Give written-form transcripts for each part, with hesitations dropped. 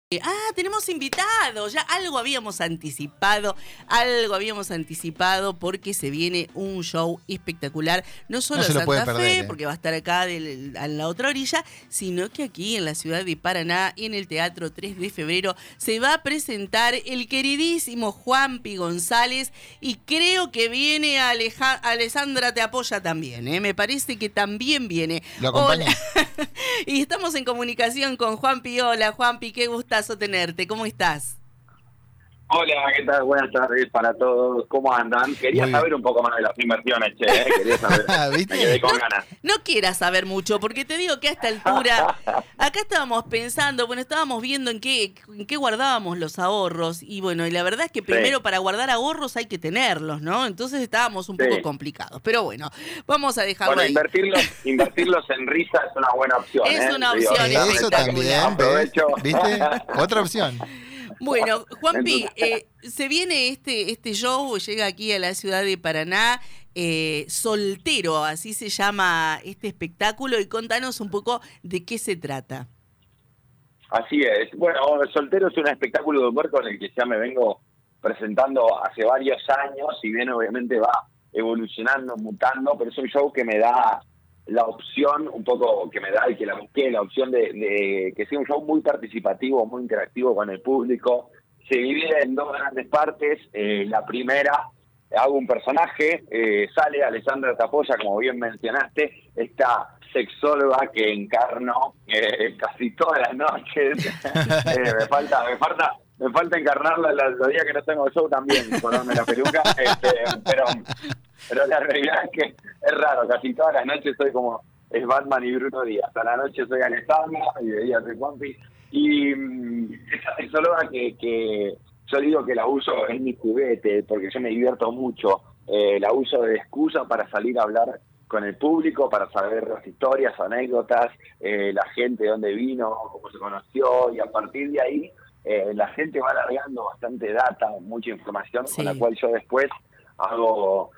Tenemos invitados, ya algo habíamos anticipado porque se viene un show espectacular, no solo en Santa Fe, porque va a estar acá a la otra orilla, sino que aquí en la ciudad de Paraná, en el Teatro 3 de Febrero, se va a presentar el queridísimo Juanpi González, y creo que viene Alessandra te apoya también, me parece que también viene. ¿Lo acompaña? Y estamos en comunicación con Juanpi. Hola Juanpi, qué gustazo tenerte, ¿cómo estás? Hola, ¿qué tal? Buenas tardes para todos, ¿cómo andan? Quería saber un poco más de las inversiones, quería saber, me quedé con ganas. No quieras saber mucho, porque te digo que a esta altura, acá estábamos pensando, estábamos viendo en qué guardábamos los ahorros, y y la verdad es que primero para guardar ahorros hay que tenerlos, ¿no? Entonces estábamos un poco complicados, pero vamos a dejarlo ahí. Invertirlos en risa es una buena opción. Es una opción espectacular. Eso también, aprovecho. ¿Viste? Otra opción. Bueno, Juanpi, se viene este show, llega aquí a la ciudad de Paraná, Soltero, así se llama este espectáculo, y contanos un poco de qué se trata. Así es. Bueno, Soltero es un espectáculo de humor con el que ya me vengo presentando hace varios años, si bien obviamente va evolucionando, mutando, pero es un show que me da la opción, un poco que me da y que la busqué, la opción de que sea un show muy participativo, muy interactivo con el público. Se divide en dos grandes partes. La primera, hago un personaje, sale Alessandra te apoya, como bien mencionaste, esta sexóloga que encarno casi todas las noches. Me falta encarnarla los días que no tengo show también, ponerme la peluca, pero la realidad es que es raro, casi todas las noches soy como es Batman y Bruno Díaz. A la noche soy Alessandra y de día soy Juanpi. Y esa sexóloga que yo digo que la uso, es mi juguete, porque yo me divierto mucho, la uso de excusa para salir a hablar con el público, para saber las historias, anécdotas, la gente de dónde vino, cómo se conoció, y a partir de ahí la gente va alargando bastante data, mucha información, con la cual yo después hago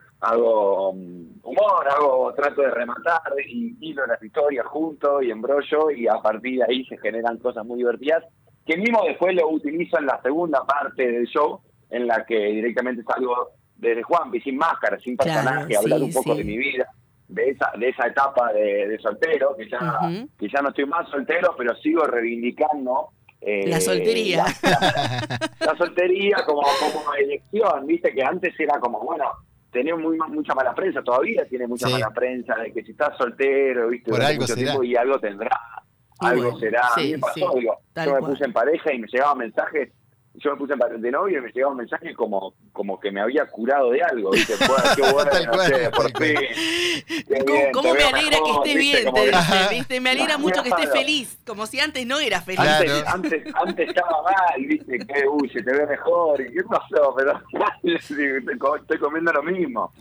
humor, trato de rematar y hilo las historias junto y embrollo, y a partir de ahí se generan cosas muy divertidas que mismo después lo utilizo en la segunda parte del show, en la que directamente salgo desde Juanpi, sin máscara, sin personaje, hablar un poco de mi vida, de esa etapa de soltero, que ya no estoy más soltero, pero sigo reivindicando la soltería. La soltería como elección, viste, que antes era como, tenía mucha mala prensa, todavía tiene mucha mala prensa, de que si estás soltero, viste, por algo mucho será. Tiempo y algo tendrá, algo será. A mí me pasó, yo me puse en pareja y me llegaban mensajes, yo me puse de novio y me llegaban mensajes como que me había curado de algo, viste, qué bueno, no sé, por fin. ¿Cómo me alegra que estés bien? Te dice, ¿viste? Me alegra mucho que estés feliz, como si antes no eras feliz. Antes estaba mal, viste, que se te ve mejor, y qué pasó, pero estoy comiendo lo mismo.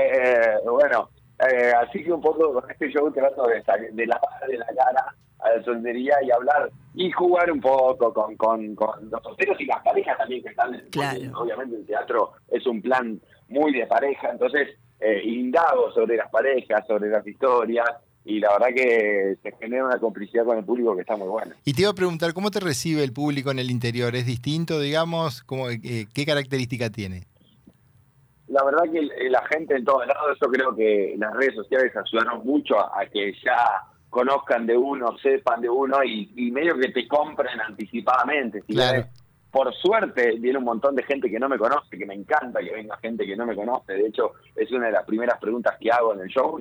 Así que un poco con este show trato de lavar de la cara a la soltería y hablar y jugar un poco con los solteros y las parejas también que están obviamente el teatro es un plan muy de pareja, entonces indago sobre las parejas, sobre las historias, y la verdad que se genera una complicidad con el público que está muy buena. Y te iba a preguntar, ¿cómo te recibe el público en el interior? ¿Es distinto, digamos? ¿Qué característica tiene? La verdad que la gente en todos lados, yo creo que las redes sociales ayudaron mucho a que ya conozcan de uno, sepan de uno y medio que te compren anticipadamente. Por suerte viene un montón de gente que no me conoce, que me encanta que venga gente que no me conoce. De hecho, es una de las primeras preguntas que hago en el show,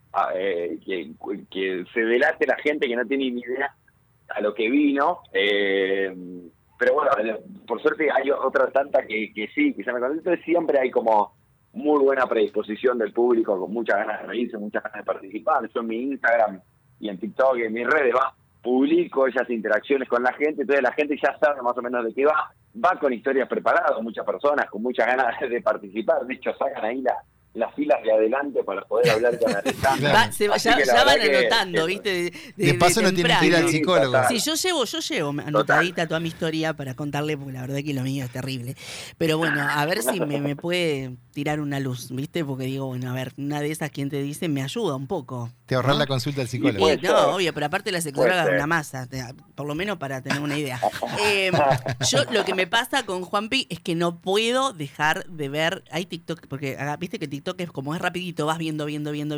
que se delate la gente que no tiene ni idea a lo que vino. Pero por suerte hay otra tanta que sí, que ya me conoce. Entonces siempre hay como muy buena predisposición del público, con muchas ganas de reírse, muchas ganas de participar. Yo en mi Instagram y en TikTok y en mis redes publico esas interacciones con la gente, entonces la gente ya sabe más o menos de qué va con historias preparadas, muchas personas con muchas ganas de participar. De hecho, sacan ahí las filas de adelante para poder hablar con Alessandra. Ya van anotando, ¿viste? De paso no tienen que ir al psicólogo. Sí, yo llevo anotadita toda mi historia para contarle, porque la verdad que lo mío es terrible. Pero bueno, a ver si me puede tirar una luz, ¿viste? Porque digo, bueno, a ver, una de esas, quien te dice, me ayuda un poco. Te ahorras la consulta al psicólogo. No, obvio, pero aparte la psicóloga es una masa, por lo menos para tener una idea. Yo lo que me pasa con Juanpi es que no puedo dejar de ver, hay TikTok, porque viste que TikTok es como es rapidito, vas viendo.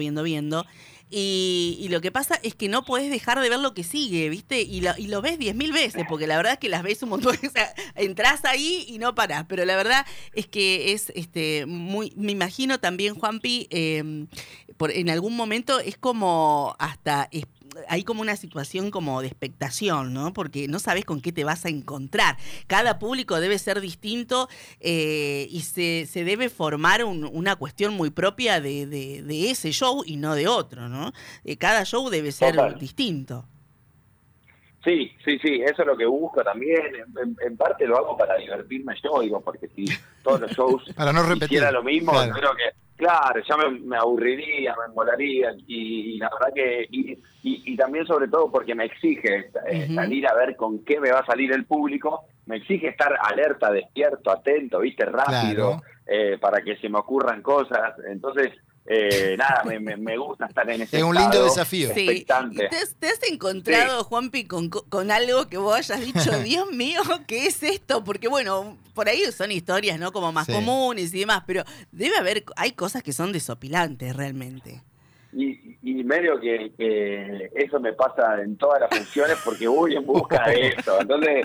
Y lo que pasa es que no podés dejar de ver lo que sigue, ¿viste? Y lo ves 10.000 veces, porque la verdad es que las ves un montón. O sea, entrás ahí y no parás. Pero la verdad es que es muy. Me imagino también, Juanpi, en algún momento es como hasta. Hay como una situación como de expectación, ¿no? Porque no sabes con qué te vas a encontrar. Cada público debe ser distinto y se debe formar una cuestión muy propia de ese show y no de otro, ¿no? Cada show debe ser distinto. Sí, eso es lo que busco también. En parte lo hago para divertirme yo, digo, porque si todos los shows para no repetir, hiciera lo mismo, claro. Creo que, claro, ya me aburriría, me molaría, y la verdad que, y también sobre todo porque me exige salir a ver con qué me va a salir el público, me exige estar alerta, despierto, atento, viste, rápido, claro. Para que se me ocurran cosas, entonces... nada, me gusta estar en ese estado. Es un lindo desafío. Sí. ¿Te has encontrado, Juanpi, con algo que vos hayas dicho, Dios mío, ¿qué es esto? Porque bueno, por ahí son historias, ¿no? Como más comunes y demás, pero hay cosas que son desopilantes realmente. Y medio que eso me pasa en todas las funciones porque voy en busca de eso. Entonces,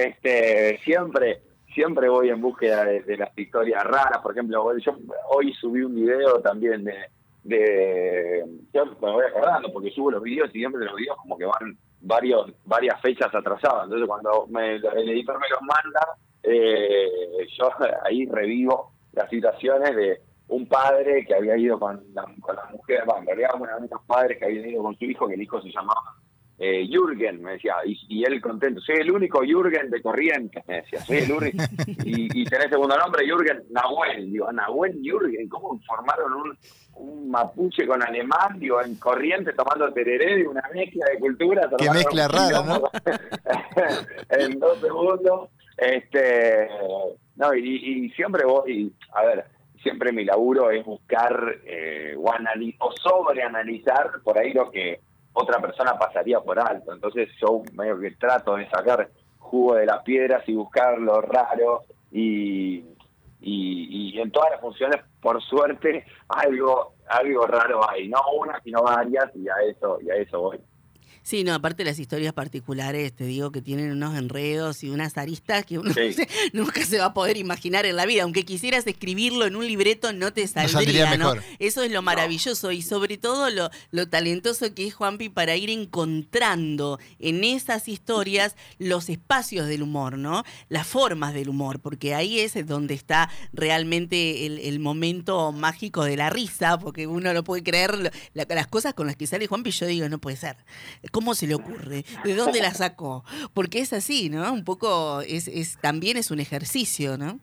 siempre voy en búsqueda de las historias raras. Por ejemplo, yo hoy subí un video también yo me voy acordando porque subo los videos y siempre los videos como que van varias fechas atrasadas. Entonces cuando el editor me los manda, yo ahí revivo las situaciones de un padre que había ido con la mujer, en realidad uno de esos padres que había ido con su hijo, que el hijo se llamaba Jürgen, me decía, y él contento, soy el único Jürgen de Corrientes, me decía, soy el único, y tenés segundo nombre, Jürgen, Nahuel, digo, Nahuel Jürgen, ¿cómo formaron un mapuche con alemán, digo, en Corrientes tomando tereré de una mezcla de culturas? Qué mezcla rara, ¿no? En 2 segundos, no, y siempre voy, a ver, siempre mi laburo es buscar o sobreanalizar por ahí lo que otra persona pasaría por alto. Entonces yo medio que trato de sacar jugo de las piedras y buscar lo raro y en todas las funciones, por suerte, algo raro hay. No una, sino varias, y a eso voy. Sí, no, aparte las historias particulares, te digo que tienen unos enredos y unas aristas que uno nunca se va a poder imaginar en la vida. Aunque quisieras escribirlo en un libreto, no te saldría, ¿no? Eso es lo maravilloso y sobre todo lo talentoso que es Juanpi para ir encontrando en esas historias los espacios del humor, ¿no? Las formas del humor, porque ahí es donde está realmente el momento mágico de la risa, porque uno no puede creer las cosas con las que sale Juanpi. Yo digo, no puede ser. ¿Cómo se le ocurre? ¿De dónde la sacó? Porque es así, ¿no? Un poco también es un ejercicio, ¿no?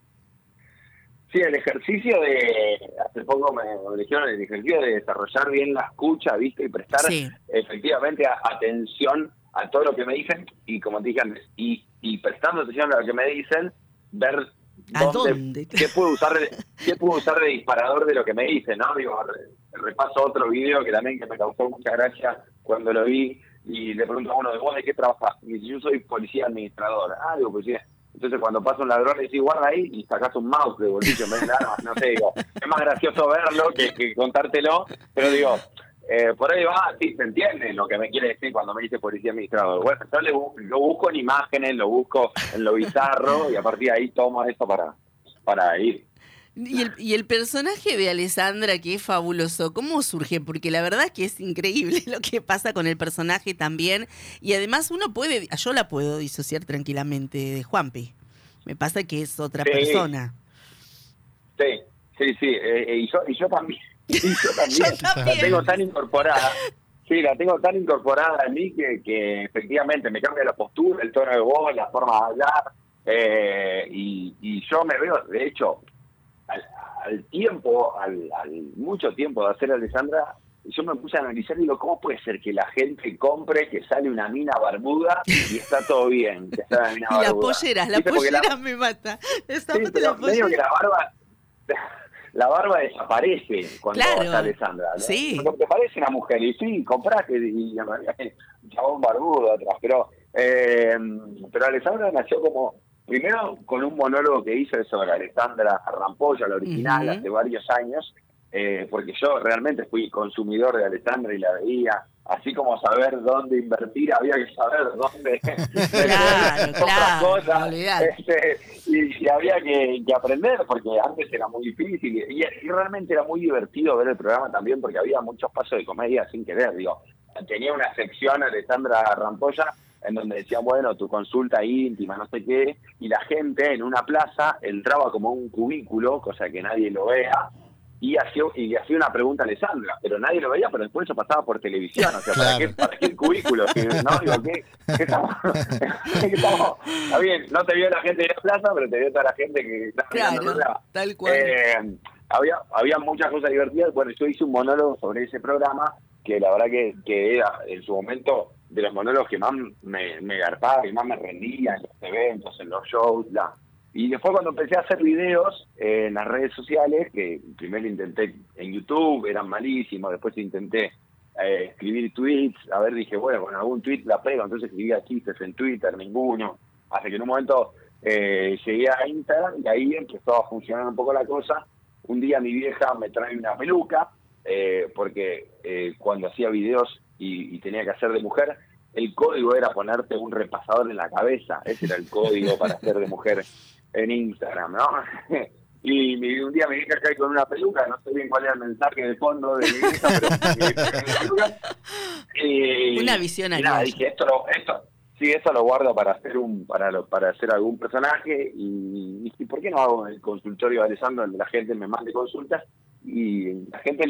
Sí, el ejercicio hace poco me dijeron, el ejercicio de desarrollar bien la escucha, ¿viste? Y prestar efectivamente atención a todo lo que me dicen, y como te dije antes, y prestando atención a lo que me dicen, ver qué puedo usar de disparador de lo que me dicen, ¿no? Digo, repaso otro video que también que me causó mucha gracia cuando lo vi, y le pregunto a uno, ¿de vos de qué trabajas? Y dice, yo soy policía administrador. Ah, digo, policía. Entonces cuando pasa un ladrón le decís, guarda ahí, y sacás un mouse de bolsillo en vez de armas, no sé, digo, es más gracioso verlo que contártelo, pero digo, por ahí va, sí, se entiende lo que me quiere decir cuando me dice policía administrador. Bueno, yo lo busco en imágenes, lo busco en lo bizarro, y a partir de ahí tomo eso para ir. Y el personaje de Alessandra, que es fabuloso, ¿cómo surge? Porque la verdad es que es increíble lo que pasa con el personaje también. Y además yo la puedo disociar tranquilamente de Juanpi. Me pasa que es otra persona. Sí. Y yo también. La tengo tan incorporada. Sí, la tengo tan incorporada en mí que efectivamente me cambia la postura, el tono de voz, la forma de hablar. Y yo me veo, de hecho... al mucho tiempo de hacer Alessandra, yo me puse a analizar y digo, ¿cómo puede ser que la gente compre que sale una mina barbuda y está todo bien? Que sale una mina y barbuda. Las polleras me mata. Medio que la barba desaparece cuando está Alessandra, ¿no? Sí. Porque te parece una mujer, y sí, compraste, y un chabón barbudo atrás, pero Alessandra nació como, primero con un monólogo que hizo sobre Alessandra Rampolla, la original, hace varios años, porque yo realmente fui consumidor de Alessandra y la veía, así como saber dónde invertir, había que saber dónde claro, cosas, y había que aprender, porque antes era muy difícil, y realmente era muy divertido ver el programa también, porque había muchos pasos de comedia sin querer, tenía una sección Alessandra Rampolla en donde decía, bueno, tu consulta íntima, no sé qué, y la gente en una plaza entraba como un cubículo, cosa que nadie lo vea, y hacía una pregunta a Alessandra, pero nadie lo veía, pero después eso pasaba por televisión, o sea, claro. ¿para qué el cubículo? ¿No? Digo, ¿qué estamos? Está bien, no te vio la gente de la plaza, pero te vio toda la gente que estaba mirando el programa. Tal cual. Había muchas cosas divertidas. Bueno, yo hice un monólogo sobre ese programa, que la verdad que era, en su momento, de los monólogos que más me garpaba, que más me rendía en los eventos, en los shows, Y después cuando empecé a hacer videos en las redes sociales, que primero intenté en YouTube, eran malísimos, después intenté escribir tweets, dije, bueno, con algún tweet la pego, entonces escribía chistes en Twitter, ninguno, hasta que en un momento llegué a Instagram y ahí empezó a funcionar un poco la cosa. Un día mi vieja me trae una peluca, porque cuando hacía videos y tenía que hacer de mujer, el código era ponerte un repasador en la cabeza, ese era el código para hacer de mujer en Instagram, ¿no? Y un día me vieja cae con una peluca, no sé bien cuál era el mensaje de fondo de mi vieja, pero una visión ahí. Nada, dije, esto lo guardo para hacer algún personaje, y ¿por qué no hago el consultorio de Alessandra donde la gente me mande consultas? Y la gente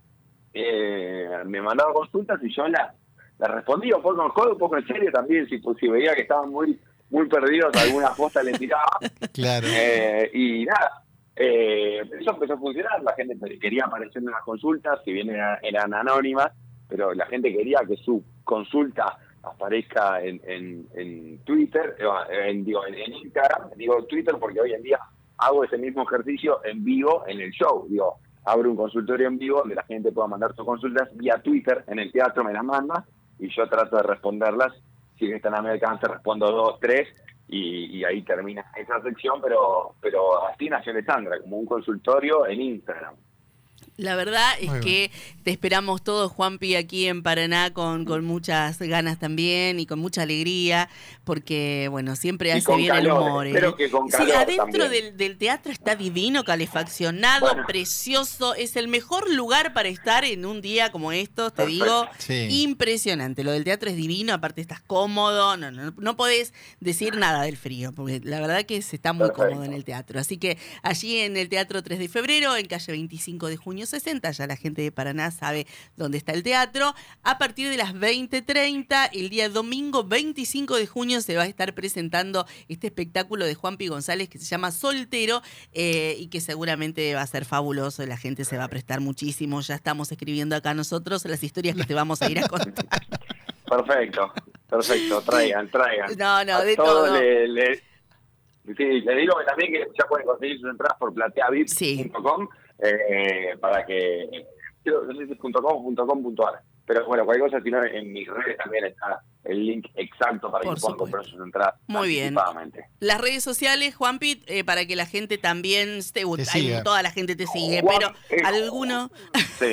me mandaba consultas y yo la respondía un poco en juego, un poco en serio también, si veía que estaban muy perdidos, alguna posta les tiraba. Claro. Y nada, eso empezó a funcionar, la gente quería aparecer en las consultas, si bien eran anónimas, pero la gente quería que su consulta aparezca en Twitter, en Instagram, digo Twitter porque hoy en día hago ese mismo ejercicio en vivo en el show, abro un consultorio en vivo donde la gente pueda mandar sus consultas vía Twitter, en el teatro me las manda, y yo trato de responderlas. Si están a mi alcance, respondo 2, 3, y ahí termina esa sección, pero así nació Alessandra, como un consultorio en Instagram. La verdad es que te esperamos todos, Juanpi, aquí en Paraná con muchas ganas también y con mucha alegría, porque, bueno, siempre hace bien el humor. Espero que con calor sí, adentro también. del teatro está divino, calefaccionado, precioso. Es el mejor lugar para estar en un día como estos, te digo. Sí. Impresionante. Lo del teatro es divino, aparte estás cómodo, no podés decir nada del frío, porque la verdad que se está muy cómodo en el teatro. Así que allí en el Teatro 3 de Febrero, en calle 25 de Junio 60, ya la gente de Paraná sabe dónde está el teatro. A partir de las 20:30, el día domingo 25 de junio, se va a estar presentando este espectáculo de Juanpi González que se llama Soltero, y que seguramente va a ser fabuloso. La gente se va a prestar muchísimo. Ya estamos escribiendo acá nosotros las historias que te vamos a ir a contar. Perfecto, traigan. No, de todo. Sí, le digo que también que ya pueden conseguir sus entradas por plateavip.com, para que, no sé si es .com.ar, pero bueno, cualquier cosa, si no, en mis redes también está el link exacto para que puedan comprar sus entradas. Muy bien. Las redes sociales, Juanpi, para que la gente también toda la gente te sigue, pero alguno... Sí.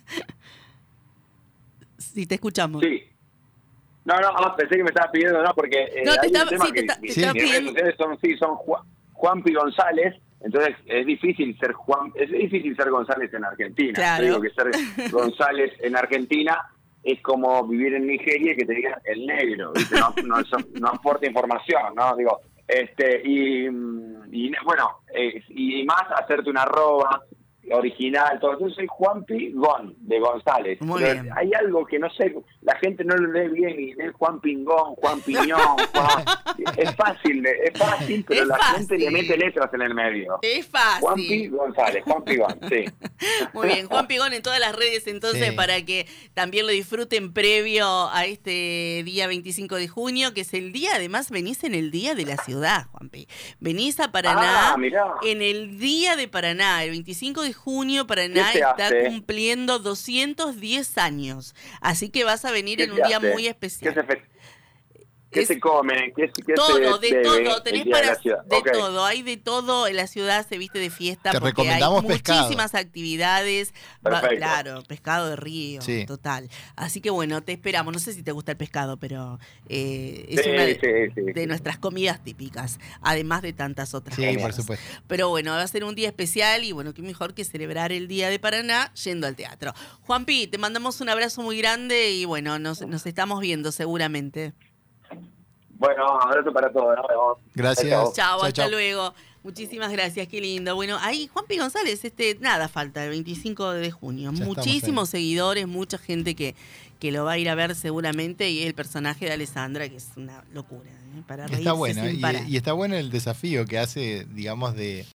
Sí, te escuchamos. Sí. No, pensé que me estabas pidiendo, porque no, te estaba pidiendo. Son Juanpi González, entonces es difícil ser González en Argentina. Claro. Yo digo que ser González en Argentina es como vivir en Nigeria y que te digan el negro, ¿viste? No aporta información, ¿no? Digo, y más hacerte una arroba. original, todo. Entonces soy Juanpi Gon, de González. Muy bien. Hay algo que no sé, la gente no lo lee bien y lee Juan Pingón, Juan Piñón, es fácil, pero la gente le mete letras en el medio. Es fácil. Juanpi González, Juan Pigón, sí. Muy bien, Juan Pigón en todas las redes, entonces, Sí. para que también lo disfruten previo a este día 25 de junio, que es el día, además venís en el día de la ciudad, Juanpi. Venís a Paraná Mirá. en el día de Paraná, el 25 de junio, Paraná ¿Qué se está hace? cumpliendo 210 años. Así que vas a venir en un día muy especial. ¿Qué se come? ¿Qué todo, se de bebe todo, tenés el día de para la ciudad? de Ok. todo, hay de todo, en la ciudad se viste de fiesta Te porque hay recomendamos pescado. muchísimas actividades, Perfecto. claro, pescado de río, Sí. total. Así que bueno, te esperamos, no sé si te gusta el pescado, pero es Sí, una sí. de nuestras comidas típicas, además de tantas otras Sí, cosas. por supuesto. Pero bueno, va a ser un día especial y bueno, qué mejor que celebrar el Día de Paraná yendo al teatro. Juanpi, te mandamos un abrazo muy grande y bueno, nos estamos viendo seguramente. Bueno, abrazo para todos. Nos vemos. Gracias. Chao. Chao, hasta chao. luego. Muchísimas gracias, qué lindo. Bueno, ahí Juanpi González, nada falta, el 25 de junio. Ya Muchísimos estamos seguidores, mucha gente que lo va a ir a ver seguramente, y el personaje de Alessandra, que es una locura, para reírse Está bueno, sin parar. y está bueno el desafío que hace, digamos, de